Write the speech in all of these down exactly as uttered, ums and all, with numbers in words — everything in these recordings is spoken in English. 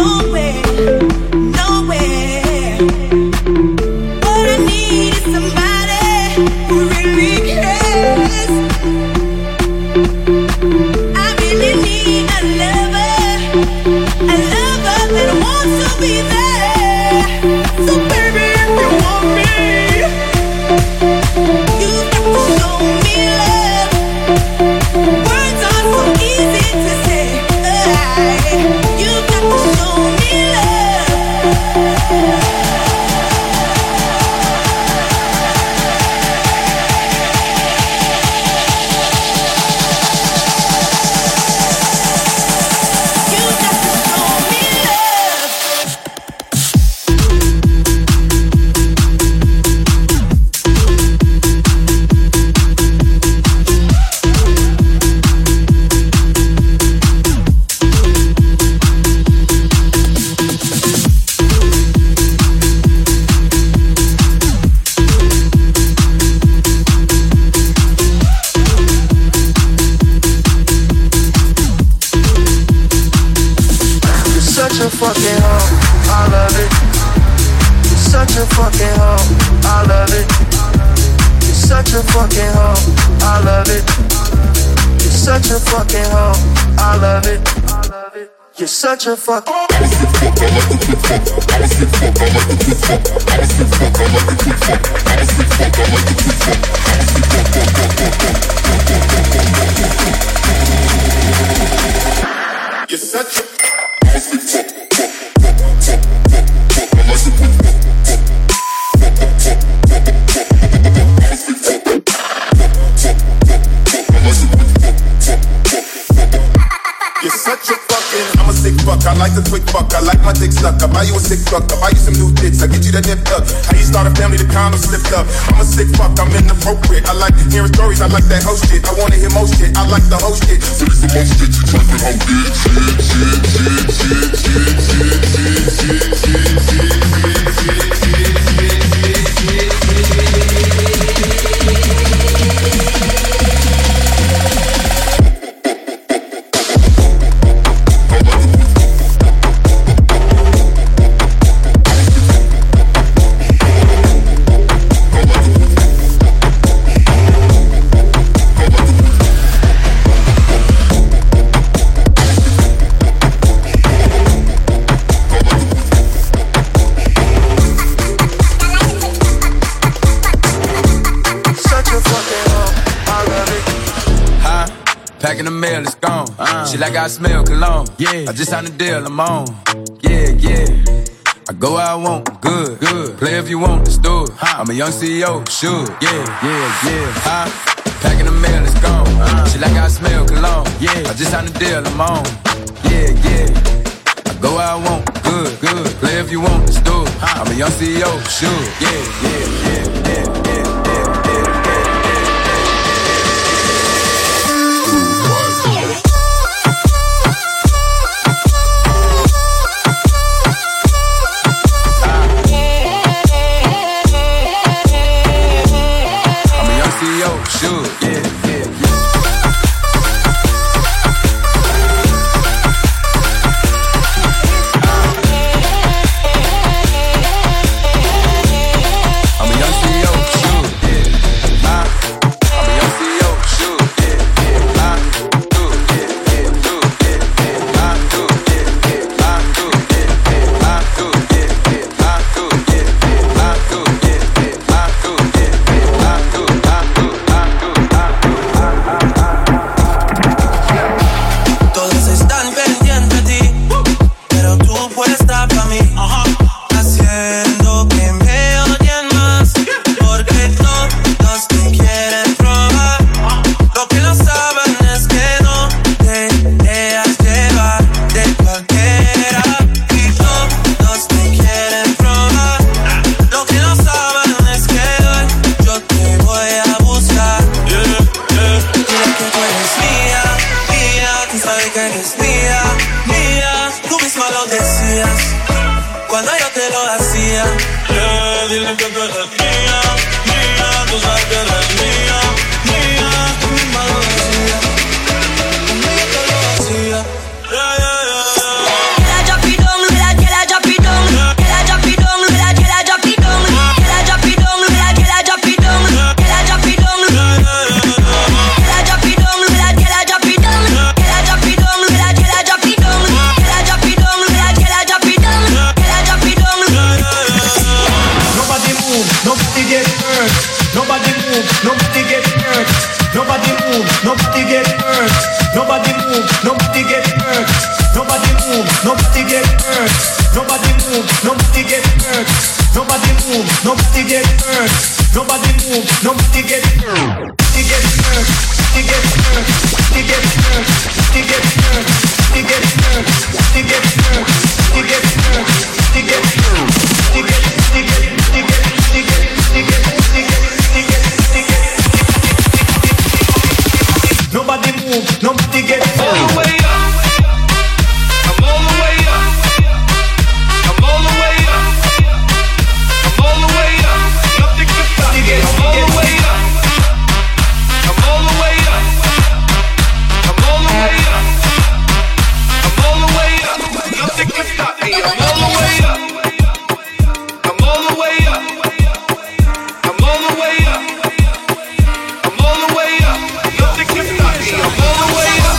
Such a fuck. You're such a I like the quick buck, I like my dick suck. I buy you a sick truck, I buy you some new dicks, I get you that nip up. How you start a family, the condom slipped up. I'm a sick fuck, I'm inappropriate. I like hearing stories, I like that host shit. I wanna hear most shit, I like the host shit. So this the most shit, you trying to hoe shit, shit, shit, shit, shit, shit, Packing the mail, it's gone. Uh, she like I smell cologne. Yeah, I just signed a deal, I'm on. Yeah, yeah. I go where I want, good, good. Play if you want, let's do it. I'm a young C E O, sure. Yeah, yeah, yeah. Huh? Packing the mail, it's gone. Uh, she like I smell cologne. Yeah, I just signed a deal, I'm on. Yeah, yeah. I go where I want, good, good. Play if you want, let's do it. I'm a young C E O, sure. Yeah, yeah, yeah, yeah, yeah. Sure, yeah, yeah, yeah. I'm a young C E O, sure, yeah. Uh, I'm a young C E O, sure, yeah, yeah. Uh, do, yeah, yeah, do, yeah, yeah. Uh, do, yeah, yeah. Uh, do, yeah, yeah. Uh, do, yeah, yeah. Uh, do, yeah, yeah. Uh, do, yeah, yeah. Uh, do, yeah, yeah. Uh, do, uh, do. Todos están pendientes de ti, pero tú puesta pa' mí, haciendo que me odien más, porque todos te quieren probar. Lo que no saben es que no te dejas llevar de cualquiera, y todos te quieren probar. Lo que no saben es que hoy yo te voy a buscar. Yeah, yeah. Dile que tú eres mía, mía, tú sabes que eres mía, mía. Tú misma lo decías cuando yo te lo hacía. Yeah, dile que tú eres mía, mía, tú sabes que eres mía, mía. Tú misma lo decías cuando yo te lo hacía. Yeah, yeah, yeah, yeah. get hurt. Nobody move, nobody get hurt. Nobody move, nobody get hurt. Nobody move, nobody get hurt. He get hurt, he get hurt, he get hurt, he get hurt, he get hurt, he get hurt, he get hurt, he get hurt, he get, he get, he get, he get, he get, he get, he get, he get. Nobody move, nobody get hurt. All the way up. I'm all the way up. I'm all the way up. I'm all the way up. Nothing can stop me. I'm all the way up. I'm all the way up. I'm all the way up. I'm all the way up. Nothing can stop me. I'm all the way up. I'm all the way up. I'm all the way up. I'm all the way up. Nothing can stop me. I'm all the way up.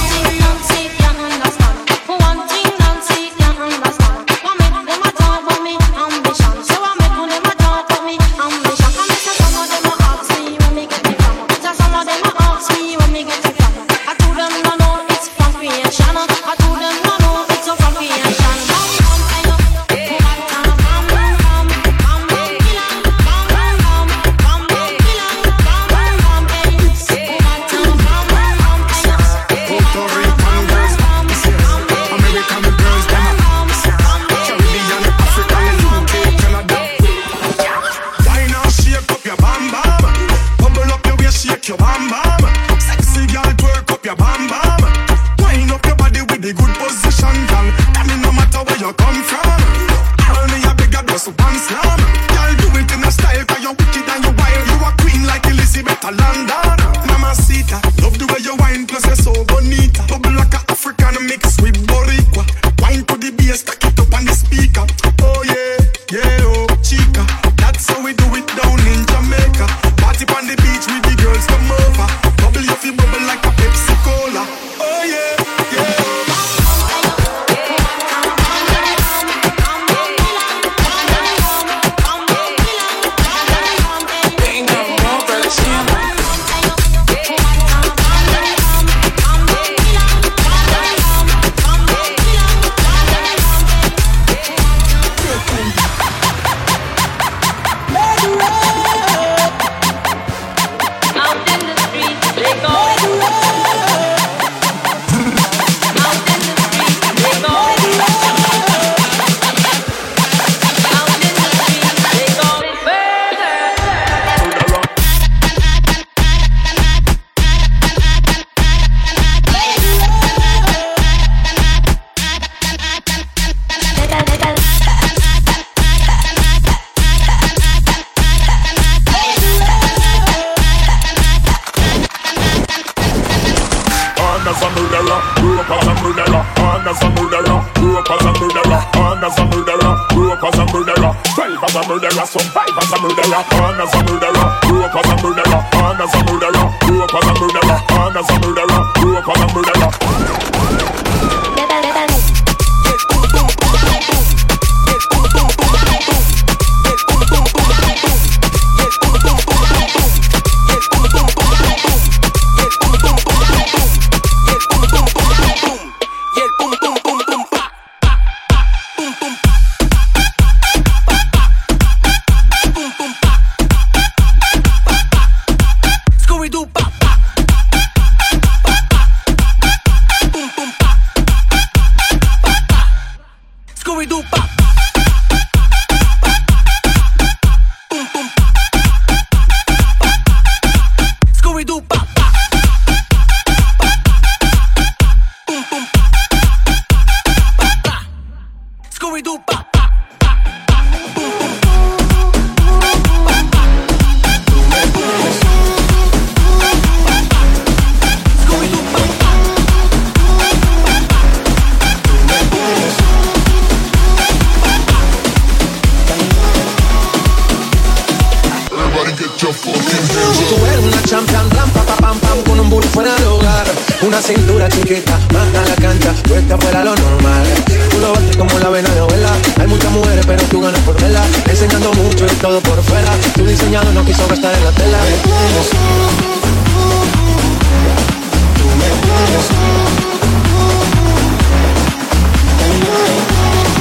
Una cintura chiquita, manda la cancha, tú estás fuera lo normal. Tú lo bates como la vena de abuela. Hay muchas mujeres pero tú ganas por verla. Enseñando mucho y todo por fuera. Tu diseñado no quiso gastar en la tela. Tú me tienes.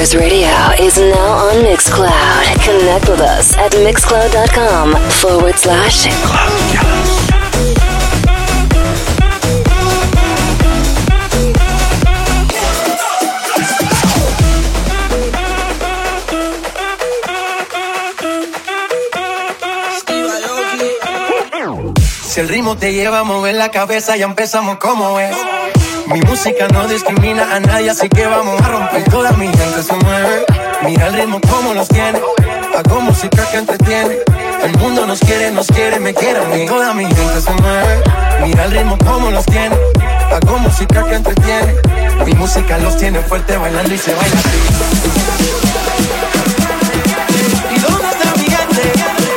Killers Radio is now on Mixcloud. Connect with us at mixcloud.com forward slash Club Killers. Si el ritmo te lleva a mover la cabeza, ya empezamos como es. Mi música no discrimina a nadie, así que vamos a romper. Toda mi gente se mueve. Mira el ritmo como los tiene. Hago música que entretiene. El mundo nos quiere, nos quiere, me quiere a mí. Toda mi gente se mueve. Mira el ritmo como los tiene. Hago música que entretiene. Mi música los tiene fuerte bailando y se baila así. ¿Y dónde está mi gente?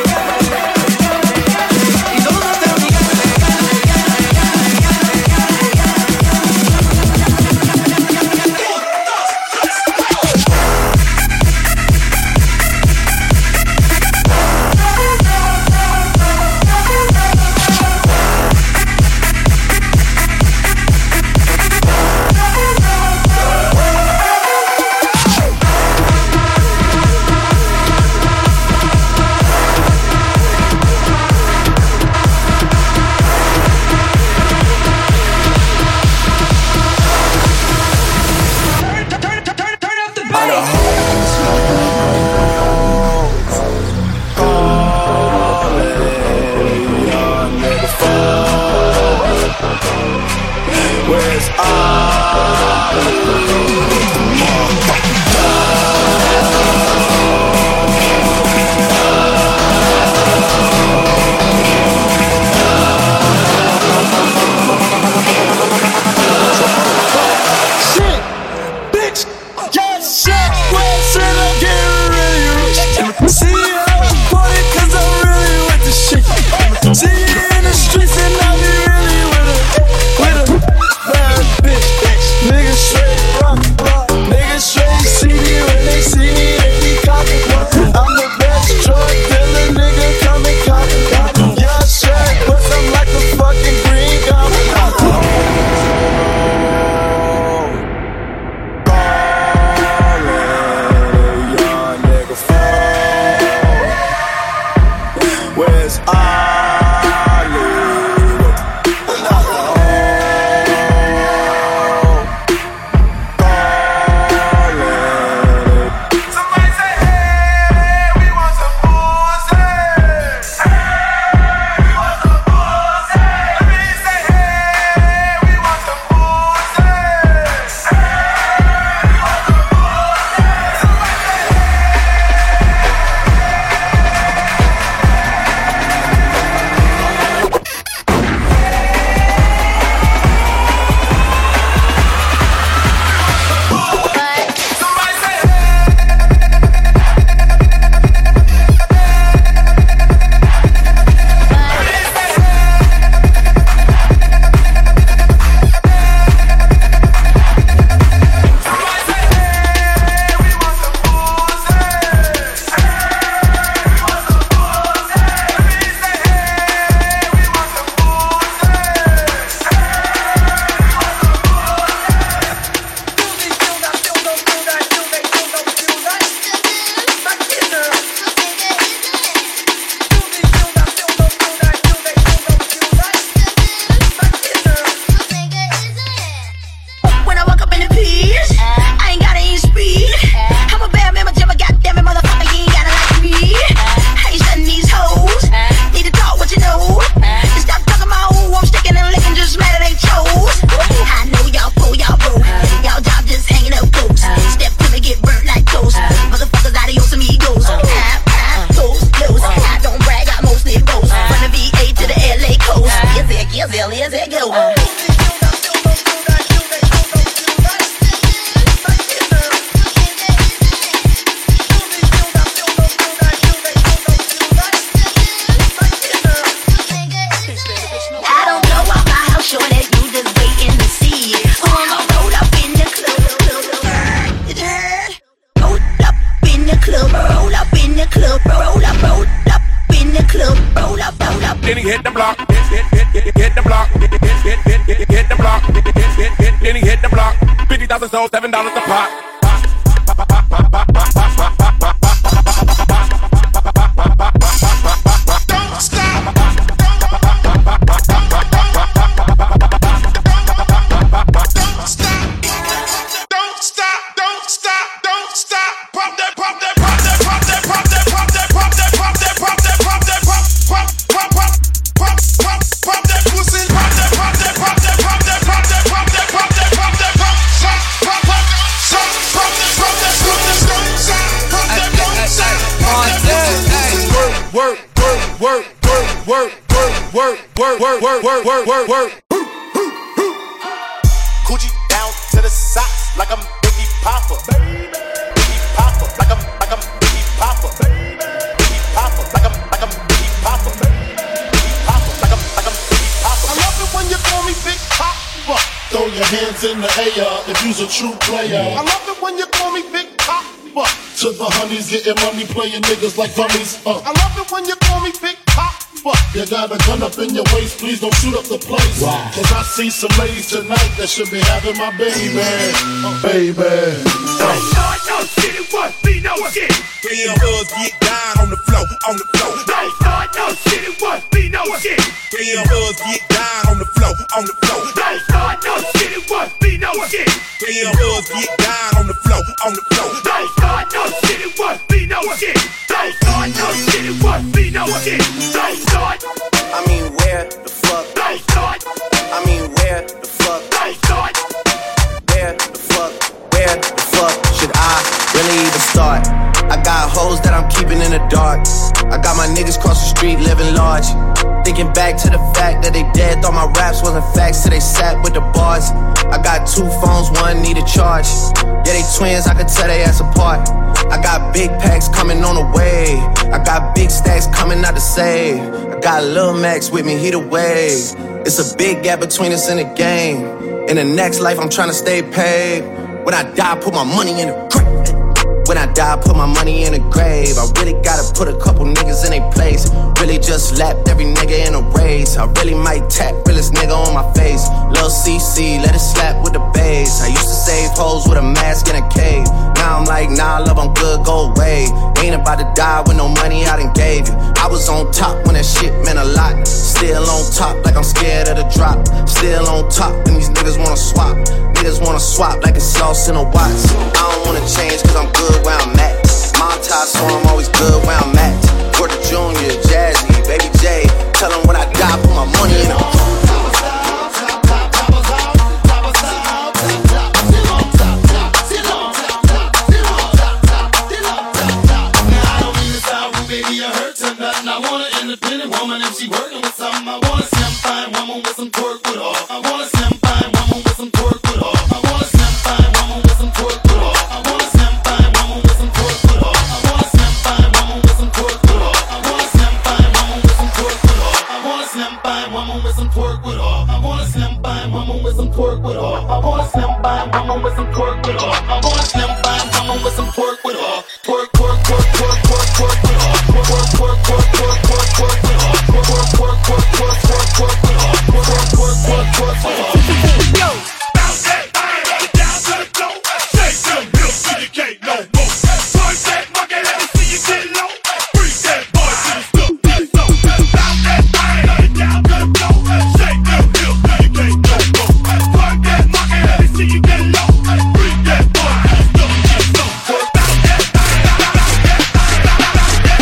Then he hit the block, hit, hit, hit, hit, hit the block, hit, hit, hit, hit, hit, hit the block, hit, hit, hit, hit, then he hit the block. Fifty thousand sold, seven dollars a pop. Pop, pop, pop, pop, pop. work, work, work, work, work, work, work, work, work, work, work. Coochie down to the socks like I'm Biggie Papa. Biggie Papa, like I'm, like I'm Biggie Papa. Biggie Papa, like I'm, like I'm Biggie Papa. Biggie Papa, like I'm, like I'm Biggie Papa. I love it when you call me Big Papa. Throw your hands in the air if you's a true player. I love it when you call me Big Papa. To the honeys, getting money, playing niggas like dummies. Uh. I love it when you call me Big Papa. You got a gun up in your waist, please don't shoot up the place. Wow. Cause I see some ladies tonight that should be having my baby. Uh, baby. Don't start no shit, it won't be no shit. Real hoods get down on the floor, on the floor. Don't start no shit, it won't be no shit. Real hoods get down on the floor, on the floor. Don't start no shit, it won't be no shit. Real hoods get down on the floor, on the floor. Don't start no shit, it won't be no shit. Don't start no shit, it won't be no shit. Don't start. I mean, where the fuck? Don't start. I mean, where the fuck? Don't start. Where the fuck? Where the fuck should I really even start? I got hoes that I'm keeping in the dark. I got my niggas cross the street living large. Thinking back to the fact that they dead, thought my raps wasn't facts till they sat with the bars. I got two phones, one need a charge. Yeah, they twins, I could tell they ass apart. I got big packs coming on the way. I got big stacks coming out to save. I got Lil Max with me, he the wave. It's a big gap between us in the game. In the next life, I'm trying to stay paid. When I die, put my money in the grave. When I die, put my money in the grave. I really gotta put a couple niggas in their place. Really just lapped every nigga in a race. I really might tap realest nigga on my face. Lil' C C, let it slap with the bass. I used to save hoes with a mask in a cave. Now I'm like, nah, love, I'm good, go away. Ain't about to die with no money I done gave you. I was on top when that shit meant a lot. Still on top like I'm scared of the drop. Still on top and these niggas wanna swap. Niggas wanna swap like it's sauce in a watch. I don't wanna change cause I'm good where I'm at. Montage, so I'm always good where I'm at. Porter Junior, Jazzy, Baby J. Tell them when I die, put my money in them. Baby, I hurt her nothing. I want an independent woman if she working with something. I want a slim fine woman with some twerk with her. I want a slim fine woman with some twerk with her. I want a slim fine woman with some twerk with her. I want a slim fine woman with some twerk with her. I want a slim fine woman with some twerk with her. I want a slim fine woman with some twerk with her. I want a slim fine woman with some twerk with her. I want a slim fine woman with some twerk with her. I want a slim fine woman with some twerk with her. I want a slim fine woman with some twerk with her. Twerk, twerk, twerk, twerk, twerk, twerk with her. Twerk, twerk, twerk, twerk, twerk, twerk with her. Twerk, twerk, twerk, twerk, twerk, twerk, twerk with her. Twerk, twerk, twerk, twerk, twerk with her. Yo, bounce that thing down to the floor. Shake them hips till you can't no more. Punch that monkey, let me see you get low. Bring that boy to the stuff that's so. Bounce that thing down to the floor. Shake them hips till you can't no more. Punch that monkey, let me see you get low. Bring that boy to the stuff that's so. Bounce that thing, bounce that thing, bounce that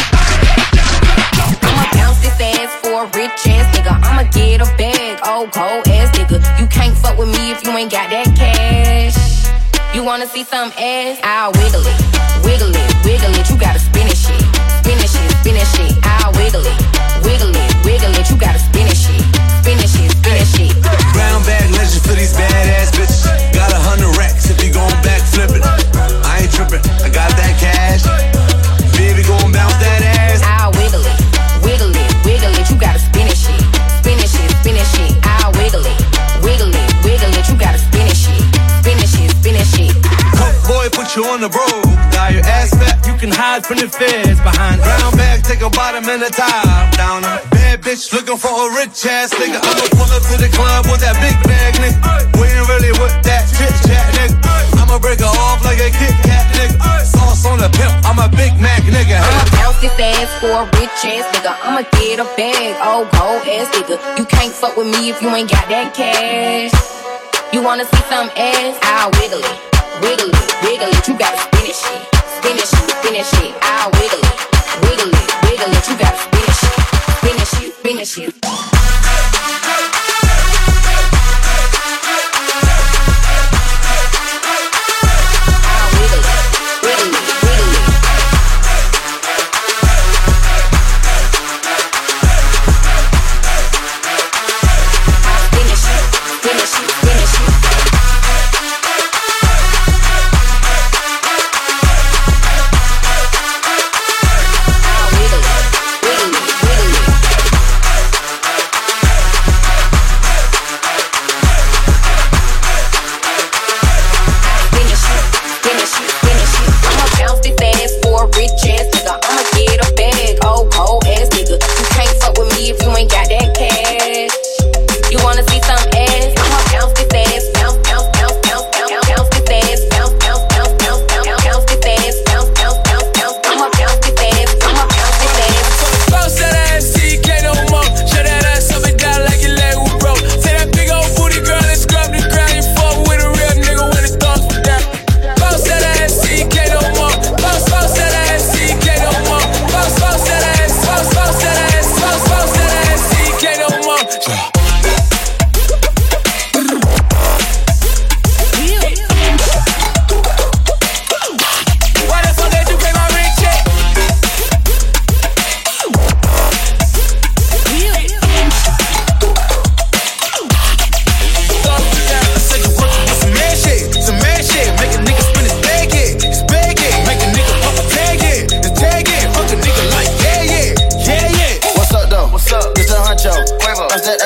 thing. I'ma bounce this ass for a rich ass nigga. I'ma get a bag, old cold ass nigga. You can't fuck with me if you ain't got that cash. You wanna see some ass? I'll wiggle it, wiggle it, wiggle it. You gotta spin it shit, spin it shit, spin it shit. I'll wiggle it, wiggle it, wiggle it. You gotta spin it shit, spin it shit, spin it shit. Brown bag legend for these badass bitches. Got a hundred racks if you gon' back flippin'. I ain't trippin', I got that cash. Baby gon' bounce that ass. I'll wiggle it, wiggle it, wiggle it. You gotta spin it shit, spin it shit, spin it shit. I'll wiggle it, wiggle it, wiggle it. You gotta spin it shit, spin it shit, spin it shit. Coke boy, put you on the road. Got your ass fat, you can hide from the feds. Behind brown bag, take a bottom and a top down. A bad bitch looking for a rich ass nigga. I'ma pull up to the club with that big bag, nigga. We ain't really with that chit chat, nigga. I'ma break her off like a Kit Kat, nigga. Sauce on the pimp, I'm a Big Mac, nigga. I'ma bounce this ass for a rich ass nigga. I'ma get a bag, old cold ass nigga. You can't fuck with me if you ain't got that cash. You wanna see some ass? I'll wiggle it, wiggle it, wiggle it. You gotta spin it shit, spin it shit, spin it shit. I'll wiggle it, wiggle it, wiggle it. You gotta spin it shit, spin it shit, spin it shit.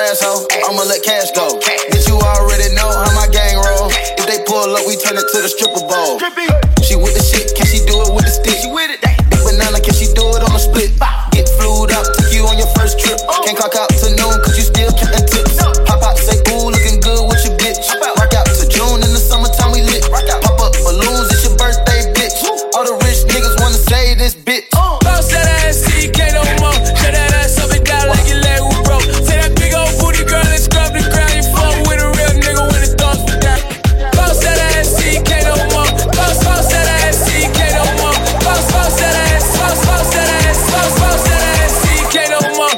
asshole. I'ma let cash go. Bitch, you already know how my gang roll. If they pull up, we turn it to the stripper bowl. She with the shit, can she do it with the stick? She with it. Big banana, can she do it on the split? Get flued up, take you on your first trip. Can't clock out to noon, cause you still counting tips. Pop out, say, ooh, looking good with your bitch. Rock out to June, in the summertime we lit. Pop up balloons, it's your birthday, bitch. All the rich niggas wanna say this bitch. Bounce that ass, see you can't no more. Shut that ass up and down like your leg was broke. Say that big old booty girl and scrub the ground. You fuck with a real nigga when the thoughts were down. Bounce that ass, see you can't no more. Bounce, bounce that ass, see you can't no more. Bounce, bounce that ass, bounce, bounce that ass, bounce, bounce that ass, see you can't no more.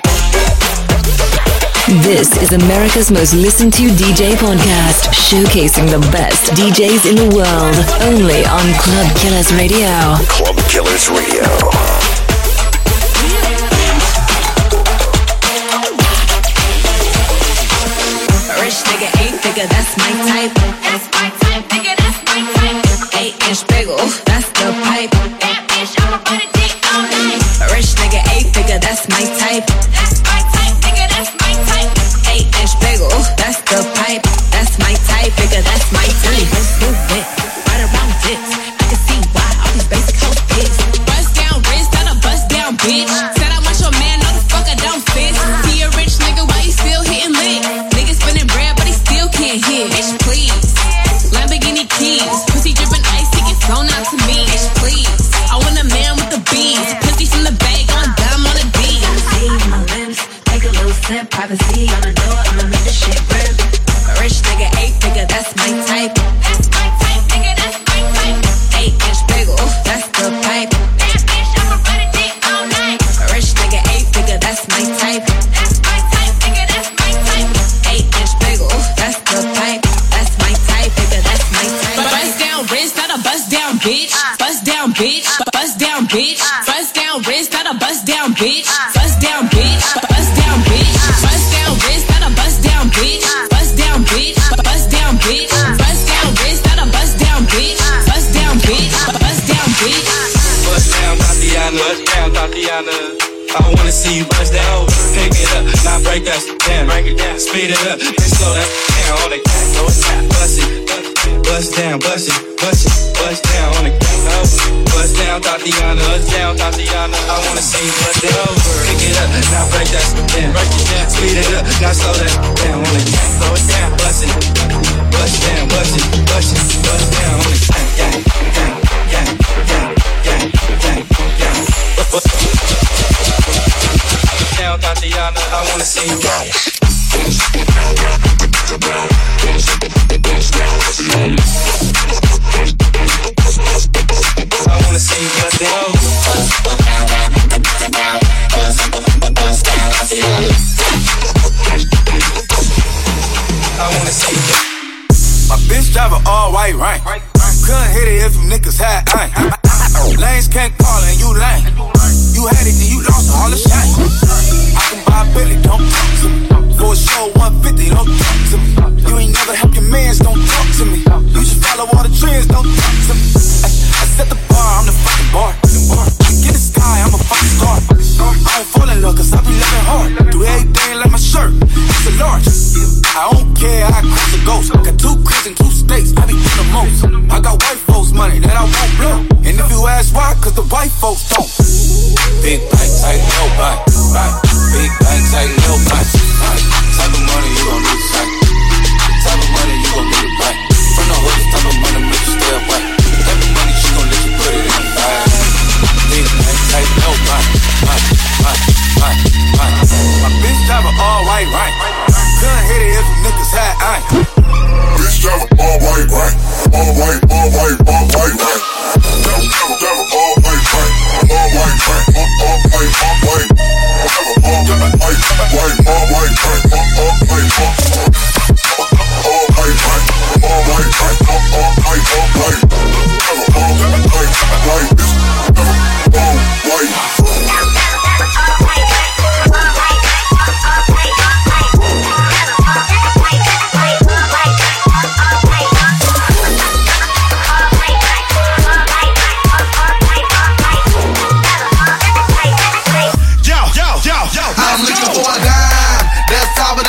This is America's most listened to D J podcast, showcasing the best D Js in the world, only on Club Killers Radio. Club Killers Radio. Rich nigga, eight figure, that's my type. That's my type, nigga, that's my type. Eight inch bagel, that's the pipe. That bitch, I'ma put it dick all night. Rich nigga, eight figure, that's my type. That's my type, nigga, that's my type. Eight inch bagel, that's the pipe. That's my type, nigga, that's my type. Let's do it, right around dicks. I can see why all these basic hoes pics. Bust down wrist, not a bust down bitch. Said I want your man, no the fuck I don't fit. See a rich nigga, why he still hitting lit? Nigga spinning bread, but he still can't hit. Bitch, please. Lamborghini keys, pussy dripping ice, he get thrown out to me. Bitch, please. I want a man with the beans, pussy from the bag, on dumb on the D. See my limbs, take a little sip, privacy on the door, I'ma make this shit rip. A rich nigga, eight figure, that's my type. That's my type, nigga, that's my type. Eight inch bagel, that's the pipe. That bitch, I'ma put it dick all night. A rich nigga, eight figure, that's my type. That's my type, nigga, that's my type. Eight inch bagel, that's the pipe. That's my type, nigga, that's my type. Bust down wrist, not a bust down bitch. Bust down bitch, bust down bitch. Bust down wrist, not a bust down bitch. Bust down bitch, bust down bitch. Bust down wrist, not a bust down bitch. Bust down bitch, bust down bitch. Bust down wrist, not a bust down bitch. Bust down bitch, bust down bitch. Bust down, Tatiana. Bust down, Tatiana. I wanna see you bust down. Pick it up, now break that shit down. Break it down, speed it up, then slow that down on the cat. Go tap, bust it, bust down, bust it, bust it, bust down on the cat. Bust down, Tatiana. Bust down, Tatiana. I wanna see you bust it over. Pick it up, now break that shit down. Break it down, speed it up, now slow that down on the cat. Go down, bust it, bust down, bust it, bust it, bust down on the cat. Gang, gang, gang, gang, gang, gang, gang. Down, Tatiana, I wanna see you rock. I wanna see you bust it over. I wanna see you. My bitch drive an all white rank. Couldn't hit it if them niggas had aim. Lanes can't call and you lame. You had it, then you lost all the shine. I can buy a Billy, don't talk to me. For a show one fifty, don't talk to me. You ain't never help your mans, don't talk to me. You just follow all the trends, don't talk to me. I, I set the bar, I'm the fucking bar. Get the sky, I'm a fucking star. I don't fall in love, cause I be living hard. Do everything like my shirt, it's a large. I don't care, I cross the ghost. Got two cribs and two states, I be doing the most. I got white folks money that I won't blow. And if you ask why, cause the white folks don't. Big bank, tight, no bank. Big bank, tight, no bank. Type of money you gon' need to sight. Type of money you gon' need to buy. From the hood, type of money make you stay away. Type of money she gon' let you put it in the bag. Big bank, tight, no bank. My bitch drive an all white rank. Couldn't hit it if the niggas had aim. Bitch drive an all white rank. All white, all white, all white rank. Drive an all white rank. All white rank. All white, all white. Drive an all white, white, all white rank. All white, all all white rank. All white rank. All white, all white. Drive an all white, white. Drive an all white. I'm looking for a dime that's taller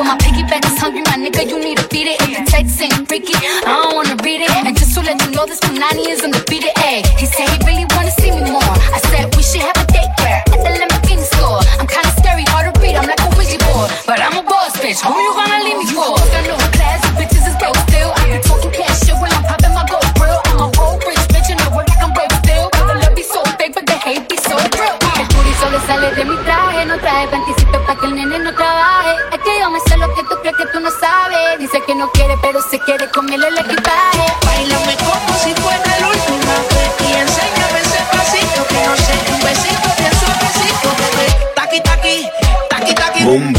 my piggyback is hungry, my nigga, you need to beat it. If the text ain't freaky, I don't wanna read it. And just to let you know, this Punani is undefeated. Ayy, he said he really wanna see me more. I said we should have a date where at the Lamborghini store. I'm kinda scary, hard to read, I'm like a Ouija board, but I'm a boss bitch. Who you gonna leave me for? Got no class, bitches is broke still. I be talking cash shit when I'm popping my gold grill. I'm a roll rich bitch and I work like I'm broke still. But the love be so fake, but the hate be so real. El chorizo le sale de mi traje, no trae panticito pa' que el nene no trabaje. Es que yo me sé lo que tú crees que tú no sabes. Dice que no quiere, pero se quiere comerle el equipaje. Báilame como si fuera la última vez y enséñame ese pasito que no sé, un besito bien suavecito, bebé. Taqui, taqui, taqui, taqui. Boom.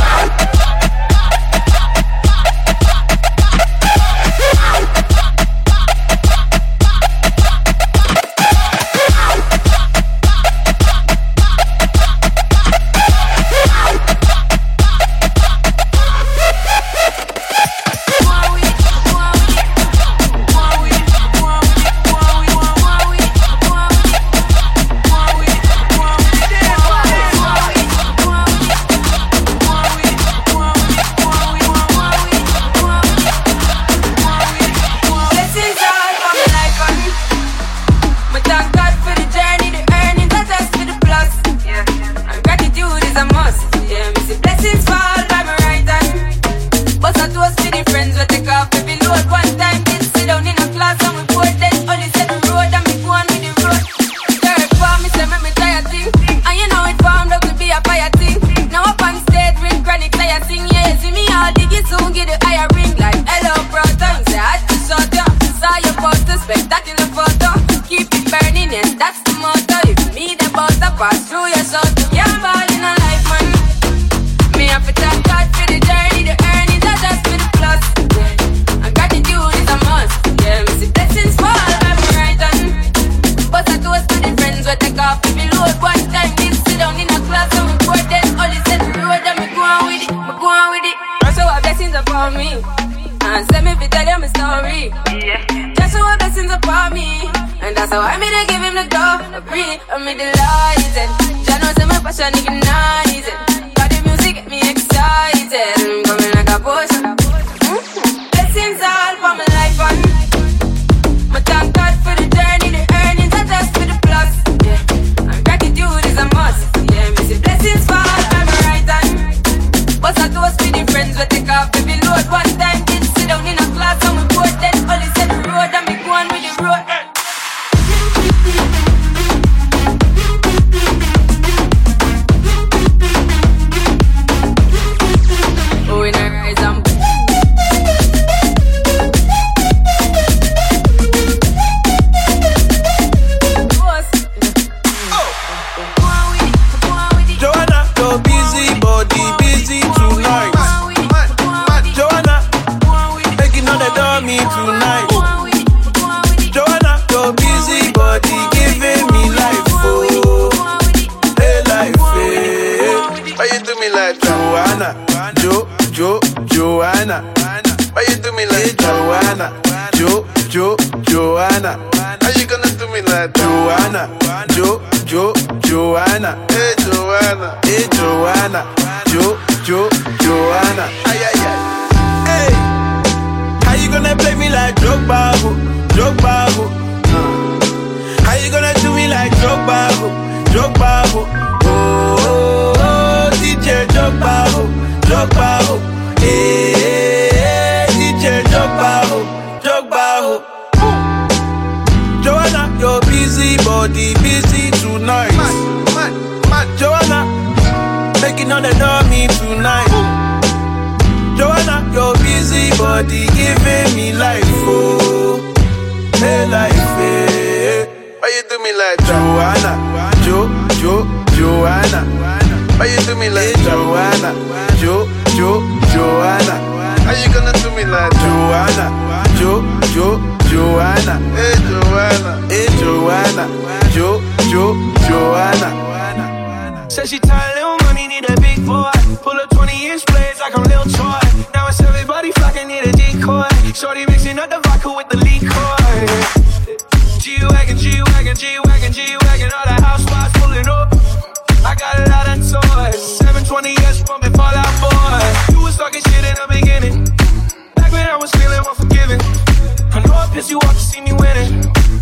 I got a lot of toys, seven twenty S from me, Fall Out Boy. You was talking shit in a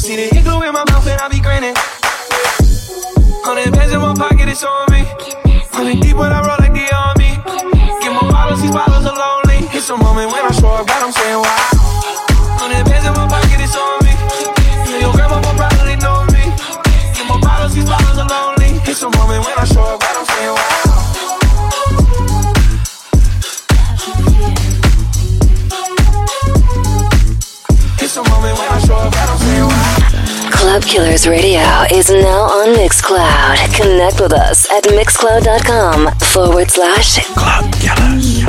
See the igloo in my mouth and I be grinning. Hundred bands in my pocket, it's on me. Hundred deep when I roll like the army. Get more bottles, these bottles are lonely. It's a moment when I show up, but I'm saying wow. Hundred bands in my pocket, it's on me. Yeah, your grandma will probably know me. Get more bottles, these bottles are lonely. It's a moment when I show up, but I'm saying wow. It's a moment when I show up, but I'm saying wow. Club Killers Radio is now on Mixcloud. Connect with us at mixcloud.com forward slash Club Killers.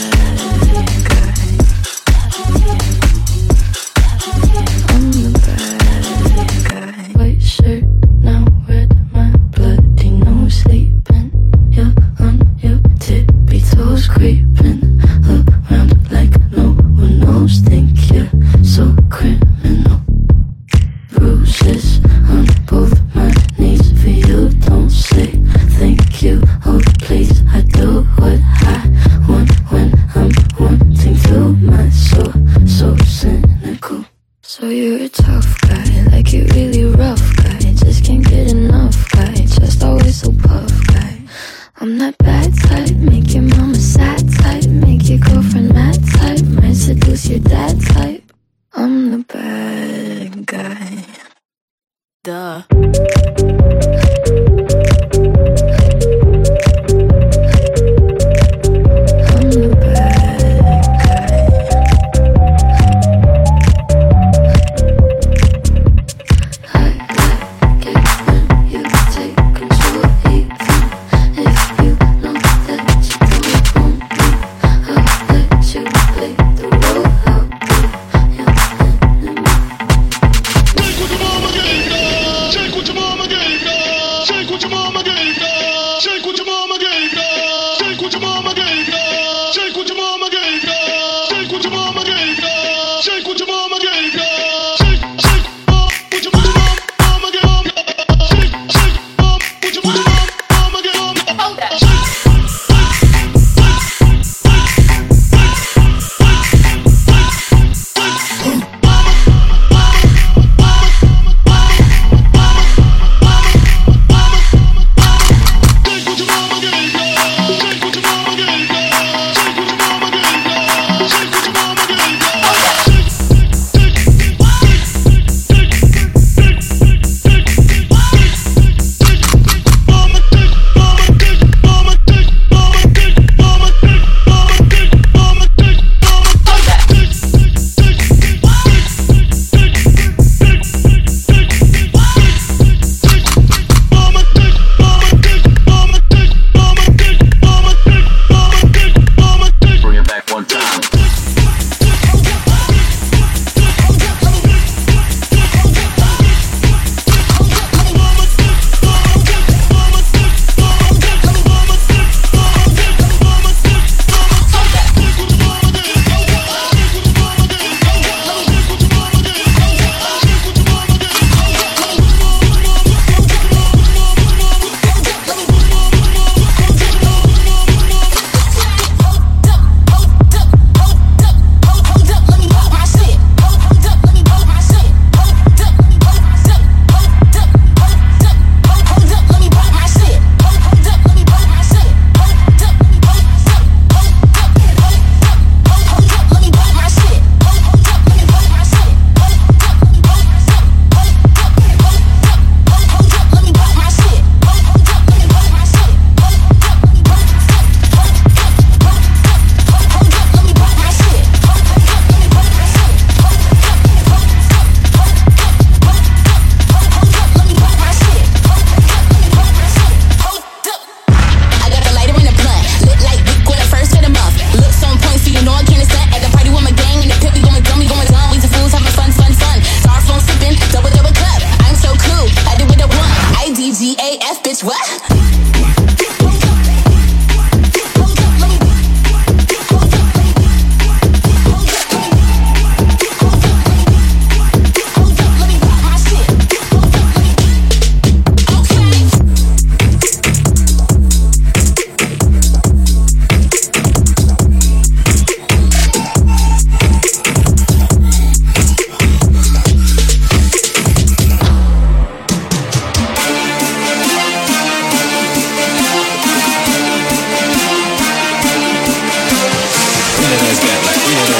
White shirt, now red, my bloody nose sleeping. You're on your tippy toes, creeping around like no one knows. Think you're so criminal. Bruises on both my knees for you. Don't say thank you. Oh please, I do what I want when I'm wanting to. My soul so cynical. So you're a tough guy, like you really rough guy. Just can't get enough guy, just always so puff guy. I'm that bad type, make your mama sad type, make your girlfriend mad type, might seduce your dad type. I'm the bad guy. Duh.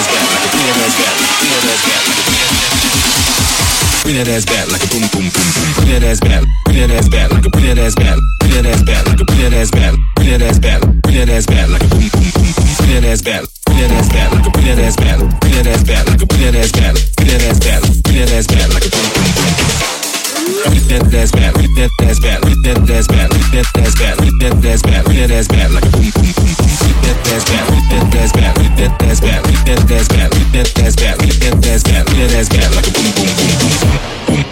Bring that ass back like a boom boom boom boom. Bring that ass back. Bring that ass back like a bring that ass back. Bring that ass back like a bring that ass back. Bring that ass back. Bring that ass back like a boom boom boom boom. Bring that ass back. Bring that ass back like a bring that ass back. Bring that ass back like a bring that ass back. Bring that ass back. Bring that ass back like a boom boom boom boom. Bring that ass back. Bring that ass back. Bring that ass back. Bring that ass back. Bring that ass back. Bring that ass back like a boom boom boom boom. Bring that ass back. Bring that ass back. Bring that ass back. Bring that ass back. Bring that ass back. Bring that ass back. Bring that ass back like a boom boom boom boom.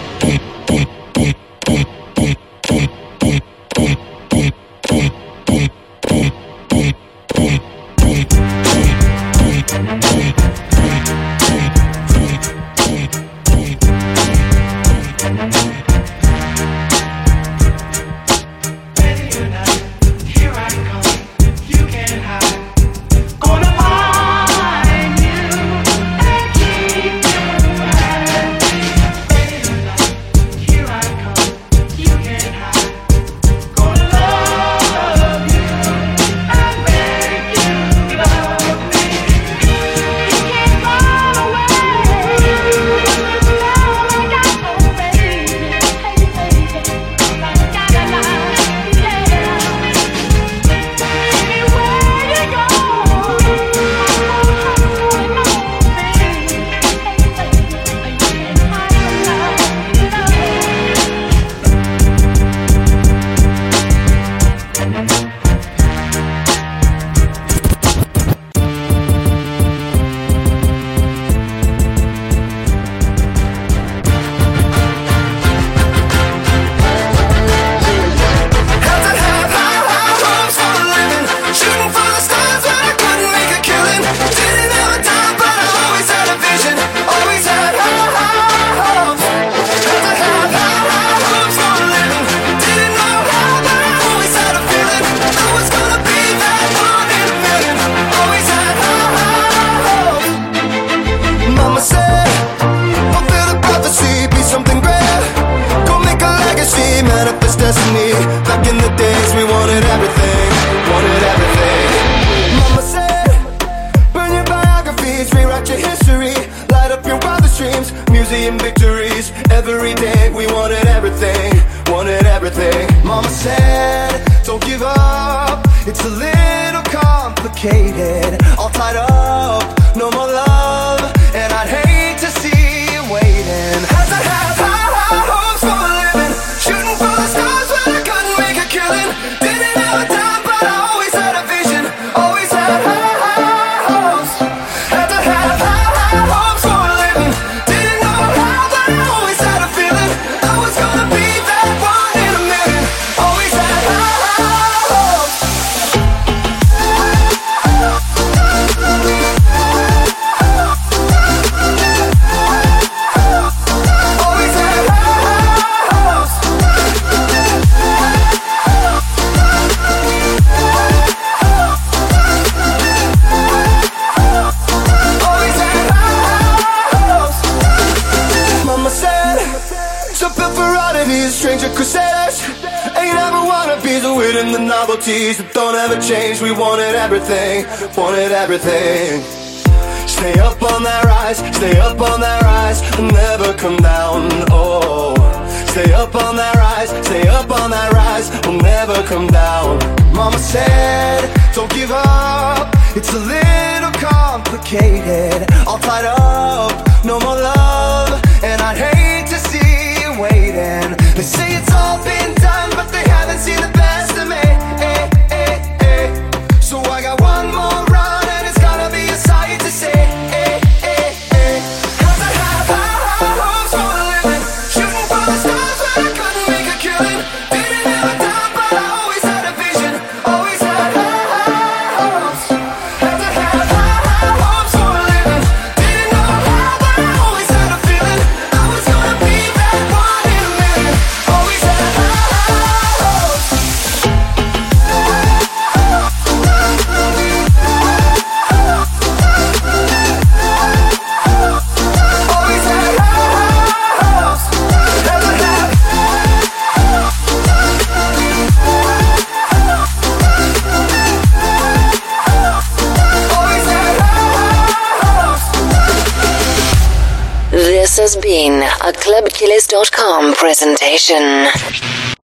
That don't ever change. We wanted everything, wanted everything. Stay up on that rise, stay up on that rise, and never come down. Oh, stay up on that rise, stay up on that rise, we'll never come down. Mama said, don't give up. It's a little complicated, all tied up, no more love, and I'd hate to see you waiting. They say it's all been done, but they haven't seen the best of me. So I got one more run and it's gonna be a sight to see. Eh, eh, eh. Cause I have high, high hopes for a living, shooting for the stars but I couldn't make a killing. Didn't have a dime but I always had a vision, always had high, high hopes. Had to have high, high hopes for a living. Didn't know how but I always had a feeling I was gonna be that one in a million. Always had This has been a club killers dot com presentation.